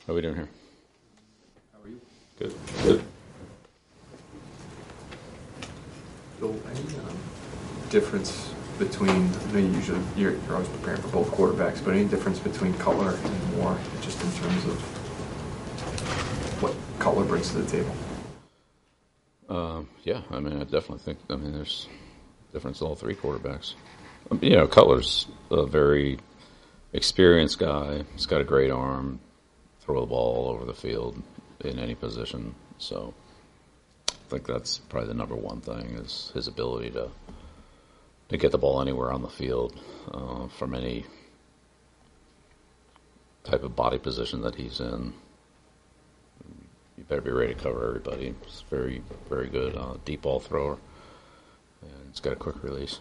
How are we doing here? How are you? Good. Good. So, any difference between, I know you're always preparing for both quarterbacks, but any difference between Cutler and Moore, just in terms of what Cutler brings to the table? Yeah, I mean, I definitely think, there's a difference in all three quarterbacks. Cutler's a very experienced guy. He's got a great arm, throw the ball all over the field in any position. So I think that's probably the number one thing is his ability to get the ball anywhere on the field from any type of body position that he's in. You better be ready to cover everybody. He's very, very good deep ball thrower, and he's got a quick release.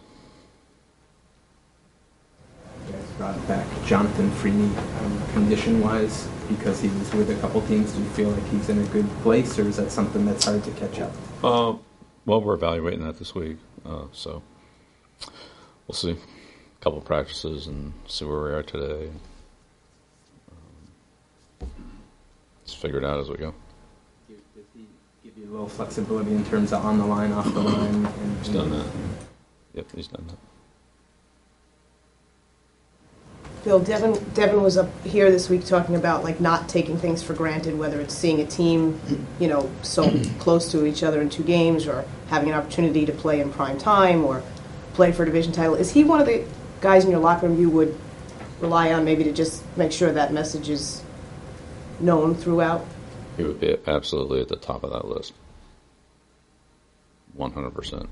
You guys brought back Jonathan Freeney condition-wise because he was with a couple teams. Do you feel like he's in a good place, or is that something that's hard to catch up? Well, we're evaluating that this week, so we'll see. A couple of practices and see where we are today. Let's figure it out as we go. Does he give you a little flexibility in terms of on the line, off the line? He's done that. Yep, he's done that. Bill, Devin was up here this week talking about like not taking things for granted, whether it's seeing a team, so close to each other in two games, or having an opportunity to play in prime time or play for a division title. Is he one of the guys in your locker room you would rely on maybe to just make sure that message is known throughout? He would be absolutely at the top of that list. 100%.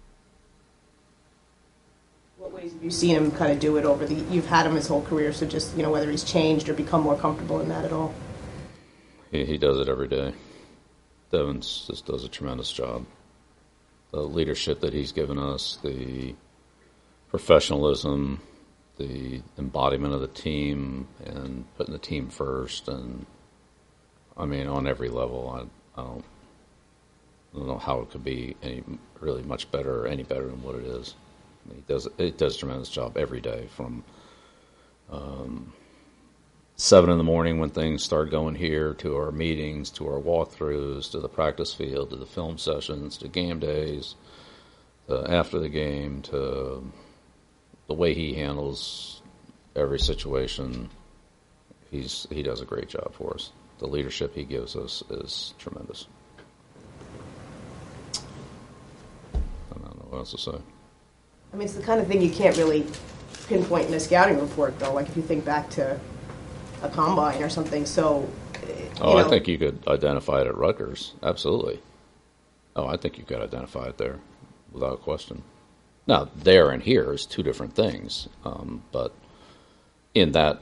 What ways have you seen him kind of do it over you've had him his whole career, so just, whether he's changed or become more comfortable in that at all? He does it every day. Devin just does a tremendous job. The leadership that he's given us, the professionalism, the embodiment of the team, and putting the team first, and on every level, I don't know how it could be really much better or any better than what it is. He does a tremendous job every day, from 7 in the morning when things start going here, to our meetings, to our walkthroughs, to the practice field, to the film sessions, to game days, to after the game, to the way he handles every situation. He does a great job for us. The leadership he gives us is tremendous. I don't know what else to say. It's the kind of thing you can't really pinpoint in a scouting report, though. Like if you think back to a combine or something. So, I think you could identify it at Rutgers. Absolutely. I think you could identify it there without question. Now, there and here is two different things, but in that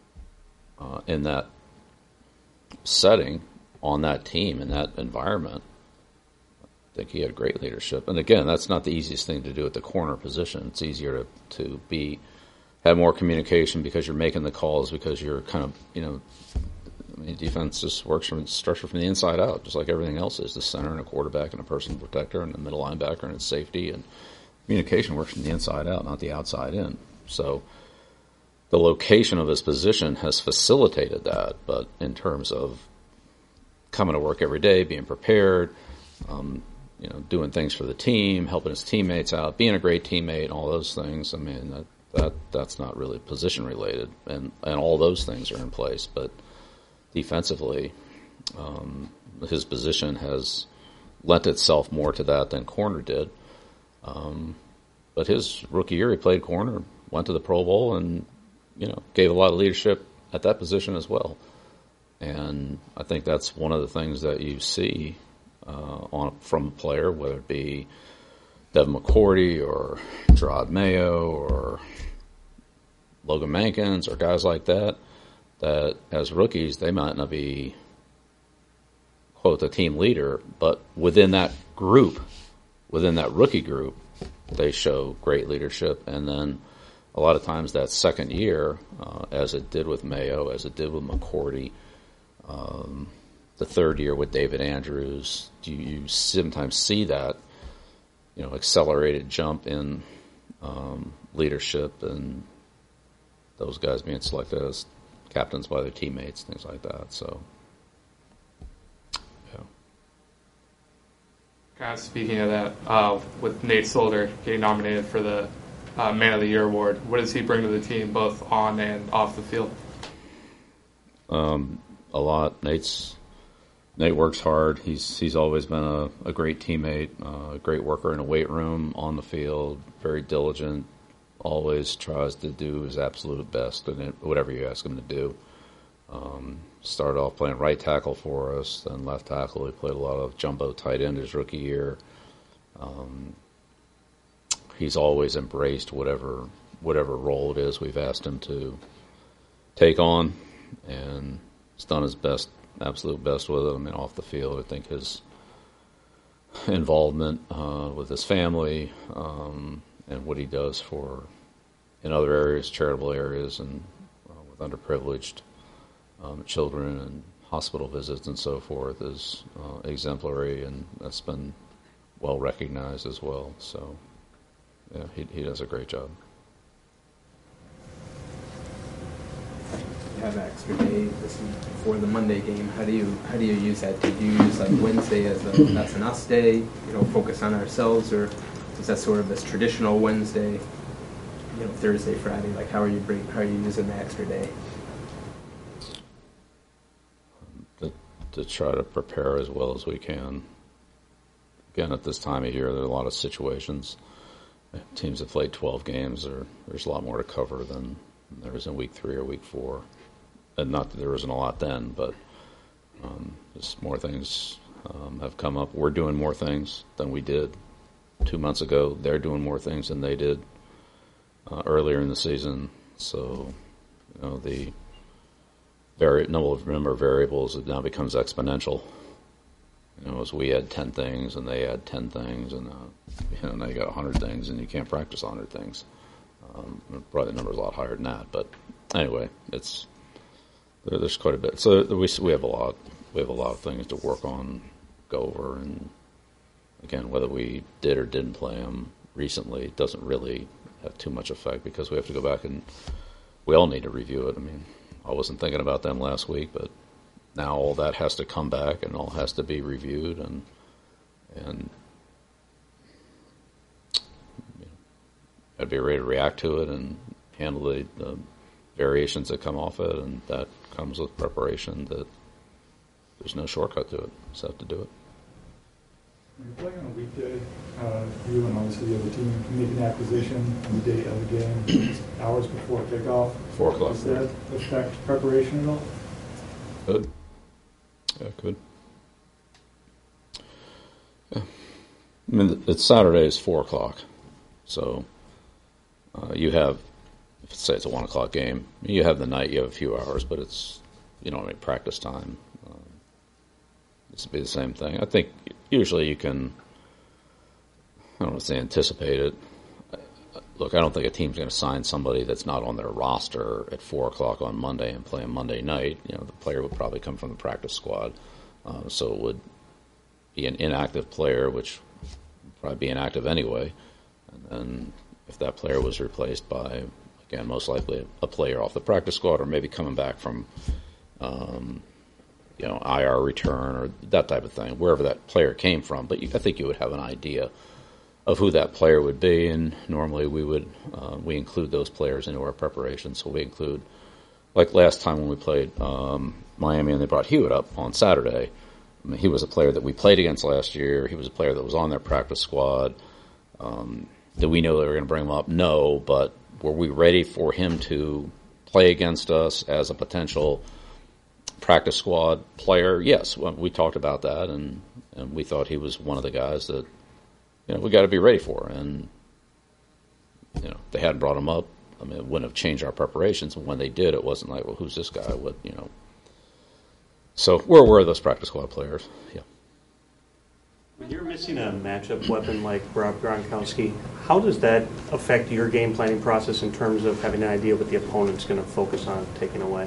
setting, on that team, in that environment, I think he had great leadership. And again, that's not the easiest thing to do at the corner position. It's easier to have more communication because you're making the calls, because you're kind of, defense just works from structure from the inside out, just like everything else is. The center and a quarterback and a person protector and a middle linebacker and its safety, and communication works from the inside out, not the outside in. So the location of his position has facilitated that, but in terms of coming to work every day, being prepared, doing things for the team, helping his teammates out, being a great teammate, all those things. That's not really position related, and all those things are in place. But defensively, his position has lent itself more to that than corner did. But his rookie year, he played corner, went to the Pro Bowl, and gave a lot of leadership at that position as well. And I think that's one of the things that you see from a player, whether it be Devin McCourty or Gerard Mayo or Logan Mankins or guys like that as rookies, they might not be, quote, the team leader, but within that rookie group, they show great leadership. And then a lot of times that second year, as it did with Mayo, as it did with McCourty, the third year with David Andrews, you sometimes see that, accelerated jump in leadership, and those guys being selected as captains by their teammates, things like that. So, yeah. Kind of speaking of that, with Nate Solder getting nominated for the Man of the Year award, what does he bring to the team, both on and off the field? A lot. Nate works hard. He's always been a great teammate, a great worker in a weight room, on the field, very diligent, always tries to do his absolute best in whatever you ask him to do. Started off playing right tackle for us, then left tackle. He played a lot of jumbo tight end his rookie year. He's always embraced whatever role it is we've asked him to take on, and he's done his best, absolute best with it. I mean, off the field, I think his involvement with his family and what he does in other areas, charitable areas, and with underprivileged children and hospital visits and so forth is exemplary, and that's been well recognized as well. So, yeah, he does a great job. You have an extra day this week before the Monday game. How do you use that? Did you use like Wednesday as that's an us day? Focus on ourselves, or is that sort of this traditional Wednesday? Thursday, Friday. Like, how are you using the extra day? To try to prepare as well as we can. Again, at this time of year, there are a lot of situations. Teams that played 12 games, there's a lot more to cover than there is in week 3 or week 4. And not that there wasn't a lot then, but just more things have come up. We're doing more things than we did 2 months ago. They're doing more things than they did earlier in the season. So, the number of variables, it now becomes exponential. As we had 10 things and they had 10 things, and now you got 100 things and you can't practice 100 things. Probably the number's a lot higher than that, but anyway, there's quite a bit. So we have a lot of things to work on, go over, and again, whether we did or didn't play them recently doesn't really have too much effect, because we have to go back and we all need to review it. I mean, I wasn't thinking about them last week, but now all that has to come back and all has to be reviewed, and I'd be ready to react to it and handle the variations that come off it, and that comes with preparation. That there's no shortcut to it. Just have to do it. When you're playing on a weekday, you and obviously the other team make an acquisition on the day of the game, hours before kickoff. 4 o'clock. Does that affect preparation at all? Good. Yeah, good. Yeah. I mean, it's Saturday is 4 o'clock, so you have, say it's a 1 o'clock game, you have the night, you have a few hours, but you don't have any practice time. This would be the same thing. I think usually you can, I don't want to say anticipate it. Look, I don't think a team's going to sign somebody that's not on their roster at 4 o'clock on Monday and play on Monday night. The player would probably come from the practice squad, so it would be an inactive player, which would probably be inactive anyway. And then if that player was replaced by, again, most likely a player off the practice squad, or maybe coming back from IR return or that type of thing, wherever that player came from. But I think you would have an idea of who that player would be, and normally we include those players into our preparation. So we include, like last time when we played Miami and they brought Hewitt up on Saturday. I mean, he was a player that we played against last year. He was a player that was on their practice squad. Did we know they were going to bring him up? No, but were we ready for him to play against us as a potential practice squad player? Yes, we talked about that, and we thought he was one of the guys that we got to be ready for. And they hadn't brought him up. I mean, it wouldn't have changed our preparations. And when they did, it wasn't like, well, who's this guy? What So we're aware of those practice squad players. Yeah. When you're missing a matchup weapon like Rob Gronkowski, how does that affect your game planning process in terms of having an idea what the opponent's going to focus on taking away?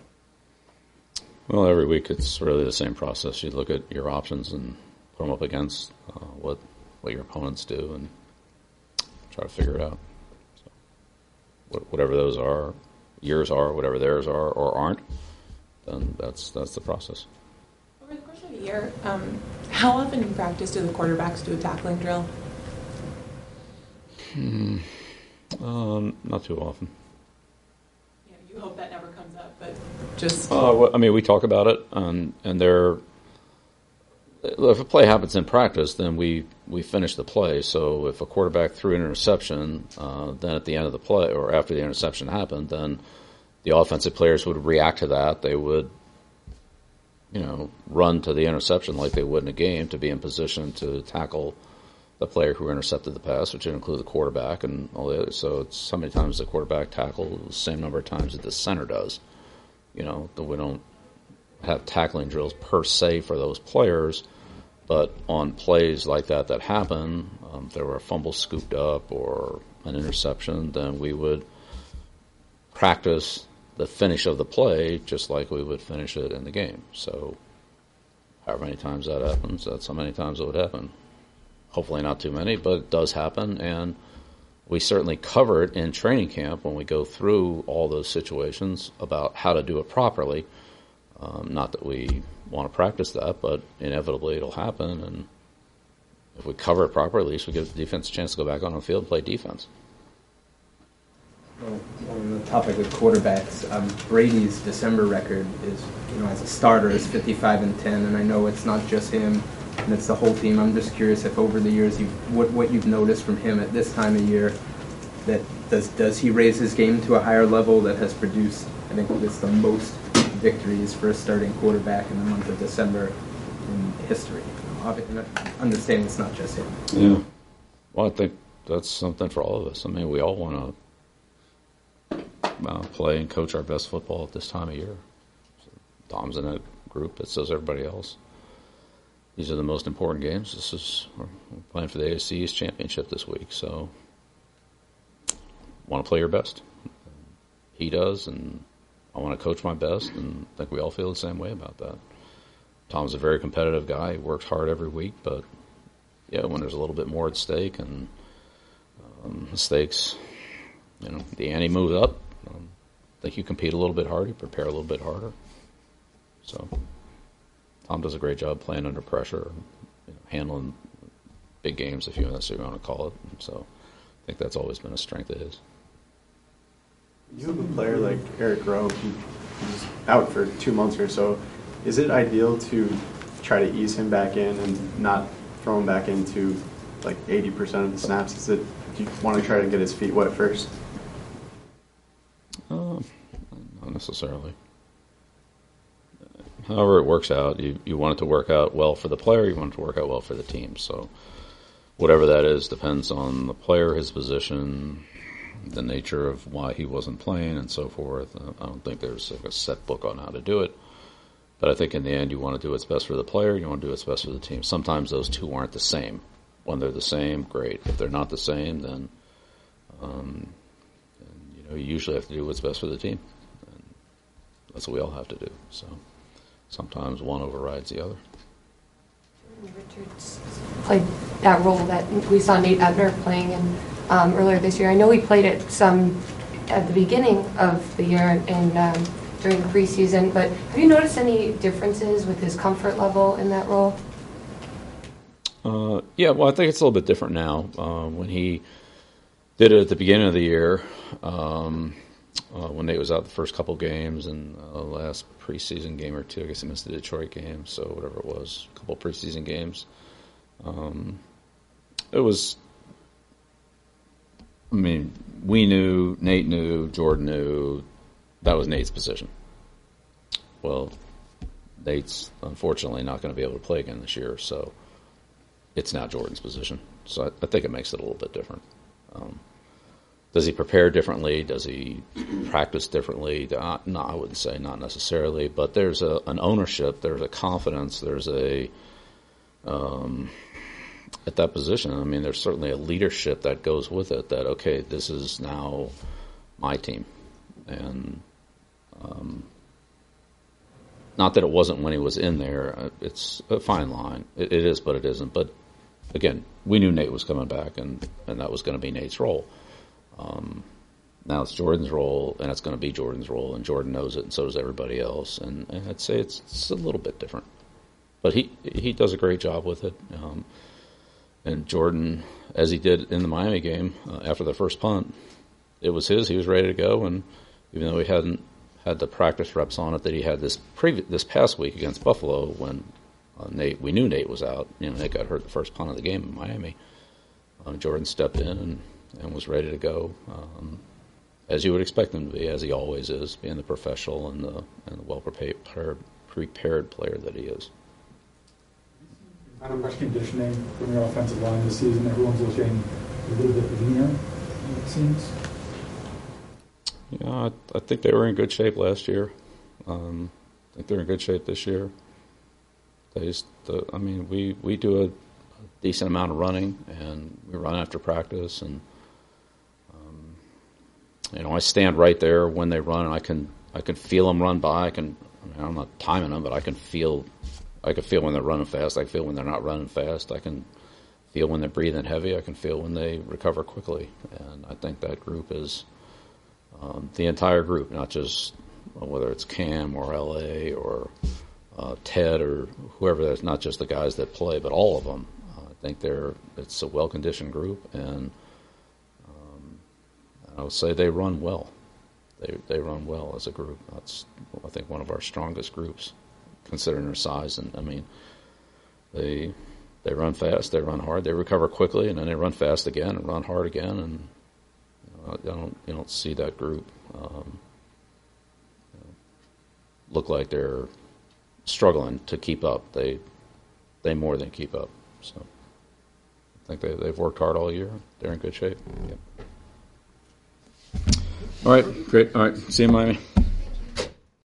Well, every week it's really the same process. You look at your options and put them up against what your opponents do and try to figure it out. So, whatever those are, yours are, whatever theirs are or aren't, then that's the process. Over the course of a year, how often in practice do the quarterbacks do a tackling drill? Not too often. Yeah, you hope that never comes up, but just... I mean, we talk about it, and if a play happens in practice, then we finish the play. So if a quarterback threw an interception, then at the end of the play, or after the interception happened, then the offensive players would react to that. They would, run to the interception like they would in a game to be in position to tackle the player who intercepted the pass, which would include the quarterback and all the others. So it's how many times the quarterback tackles, the same number of times that the center does. That we don't have tackling drills per se for those players, but on plays like that happen, if there were a fumble scooped up or an interception, then we would practice the finish of the play just like we would finish it in the game. So however many times that happens, that's how many times it would happen. Hopefully not too many, but it does happen, and we certainly cover it in training camp when we go through all those situations about how to do it properly. Not that we want to practice that, but inevitably it'll happen, and if we cover it properly, at least we give the defense a chance to go back on the field and play defense. Well, on the topic of quarterbacks, Brady's December record is, as a starter, is 55-10, and I know it's not just him, and it's the whole team. I'm just curious if over the years, what you've noticed from him at this time of year, that does he raise his game to a higher level that has produced, I think it's the most victories for a starting quarterback in the month of December in history. Understanding it's not just him. Yeah. Well, I think that's something for all of us. I mean, we all want to play and coach our best football at this time of year. So Tom's in a group that says everybody else. These are the most important games. We're playing for the AFC East championship this week, so want to play your best. He does, and I want to coach my best, and I think we all feel the same way about that. Tom's a very competitive guy. He works hard every week, but when there's a little bit more at stake and mistakes, the ante moves up. I think you compete a little bit harder, you prepare a little bit harder. So Tom does a great job playing under pressure, handling big games, if that's what you want to call it. And so I think that's always been a strength of his. You have a player like Eric Rowe, who's out for 2 months or so. Is it ideal to try to ease him back in and not throw him back into like 80% of the snaps? Do you want to try to get his feet wet first? Not necessarily. However it works out, you want it to work out well for the player, you want it to work out well for the team. So whatever that is depends on the player, his position, the nature of why he wasn't playing, and so forth. I don't think there's a set book on how to do it. But I think in the end, you want to do what's best for the player, you want to do what's best for the team. Sometimes those two aren't the same. When they're the same, great. If they're not the same, then you usually have to do what's best for the team. And that's what we all have to do. So sometimes one overrides the other. Richards played that role that we saw Nate Ebner playing in earlier this year. I know he played it some at the beginning of the year and during preseason, but have you noticed any differences with his comfort level in that role? Yeah, well, I think it's a little bit different now. When he did it at the beginning of the year, when Nate was out the first couple games and last preseason game or two, I guess he missed the Detroit game, so whatever it was, a couple preseason games. It was, we knew, Nate knew, Jordan knew, that was Nate's position. Well, Nate's unfortunately not going to be able to play again this year, so it's now Jordan's position. So I think it makes it a little bit different. Does he prepare differently? Does he practice differently? No, I wouldn't say not necessarily, but there's an ownership, there's a confidence, there's at that position, there's certainly a leadership that goes with it that, okay, this is now my team. And not that it wasn't when he was in there. It's a fine line. It is, but it isn't. But again, we knew Nate was coming back, and that was going to be Nate's role. Now it's Jordan's role, and it's going to be Jordan's role, and Jordan knows it, and so does everybody else. And I'd say it's a little bit different, but he does a great job with it. And Jordan, as he did in the Miami game after the first punt, it was his. He was ready to go, and even though he hadn't had the practice reps on it that he had this past week against Buffalo, when we knew Nate was out. Nate got hurt the first punt of the game in Miami. Jordan stepped in and was ready to go, as you would expect him to be, as he always is, being the professional and the prepared player that he is. Kind of much conditioning from your offensive line this season. Everyone's looking a little bit leaner, it seems. Yeah, I think they were in good shape last year. I think they're in good shape this year. We do a decent amount of running, and we run after practice, and I stand right there when they run, and I can feel them run by. I'm not timing them, but I can feel when they're running fast. I can feel when they're not running fast. I can feel when they're breathing heavy. I can feel when they recover quickly. And I think that group is the entire group, not just whether it's Cam or LA or Ted or whoever. That's not just the guys that play, but all of them. I think it's a well-conditioned group, and I would say they run well. They run well as a group. That's, I think, one of our strongest groups, considering their size. And they run fast, they run hard, they recover quickly, and then they run fast again and run hard again. And you don't see that group look like they're struggling to keep up. They more than keep up. So I think they've worked hard all year. They're in good shape. Yep. All right, great. All right, see you in Miami.